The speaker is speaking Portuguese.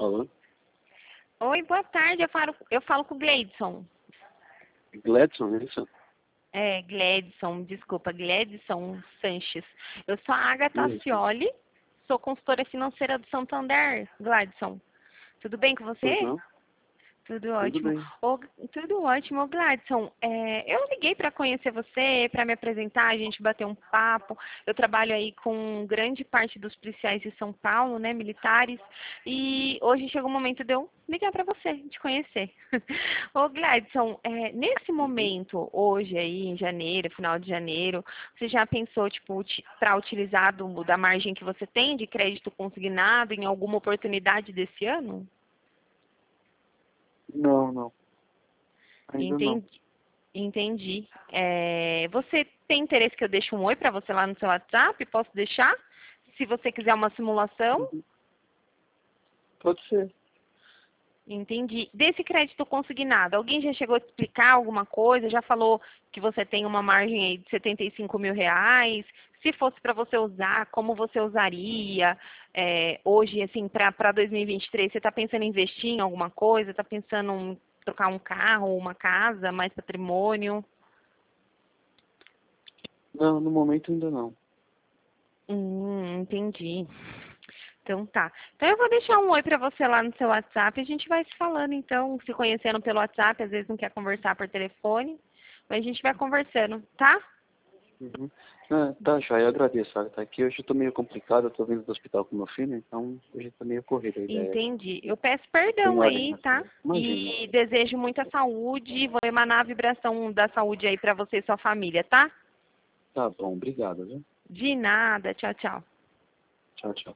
Alô? Oi, boa tarde. Eu falo com o Gleidson. Gledson, é isso? Gledson, desculpa, Gledson Sanches. Eu sou a Agatha Isso. Acioli, sou consultora financeira do Santander, Gladson. Tudo bem com Pois você? não? Tudo Tudo ótimo. bem. Tudo ótimo. Ô, Gladson, eu liguei para conhecer você, para me apresentar, a gente bater um papo. Eu trabalho aí com grande parte dos policiais de São Paulo, né, militares, e hoje chegou o momento de eu ligar para você, te conhecer. Ô, Gladson, nesse Uhum. momento, hoje aí, em janeiro, final de janeiro, você já pensou, tipo, para utilizar da margem que você tem de crédito consignado em alguma oportunidade desse ano? Não, não. Ainda não. Entendi. Entendi. Você tem interesse que eu deixe um oi para você lá no seu WhatsApp? Posso deixar? Se você quiser uma simulação? Uhum. Pode ser. Entendi. Desse crédito consignado, alguém já chegou a te explicar alguma coisa? Já falou que você tem uma margem aí de 75 mil reais? Se fosse para você usar, como você usaria? Hoje, assim, para 2023, você está pensando em investir em alguma coisa? Está pensando em trocar um carro, uma casa, mais patrimônio? Não, no momento ainda não. Entendi. Então tá. Então eu vou deixar um oi pra você lá no seu WhatsApp. A gente vai se falando então, se conhecendo pelo WhatsApp, às vezes não quer conversar por telefone, mas a gente vai conversando, tá? Uhum. Tá, já, eu agradeço, Agatha. Aqui hoje eu tô meio complicado, eu tô vindo do hospital com meu filho, então hoje tá meio corrido a ideia. Entendi. Eu peço perdão Demora em aí, tá? responder. Imagina. E desejo muita saúde. Vou emanar a vibração da saúde aí pra você e sua família, tá? Tá bom, obrigado, viu? De nada. Tchau, tchau. Tchau, tchau.